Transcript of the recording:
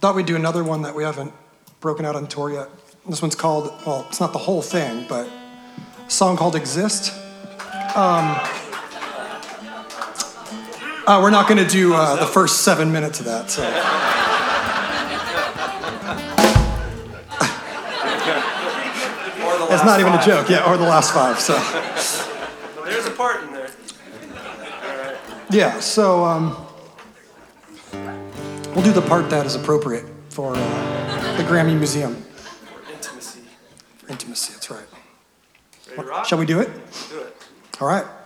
Thought we'd do another one that we haven't broken out on tour yet. This one's called, well, it's not the whole thing, but a song called Exist. We're not going to do the first 7 minutes of that, so. It's not even a joke, yeah, or the last 5, so. Well, there's a part in there. All right. Yeah, so we'll do the part that is appropriate for the Grammy Museum. Intimacy. For intimacy, that's right. Ready to rock? Shall we do it? Do it. All right.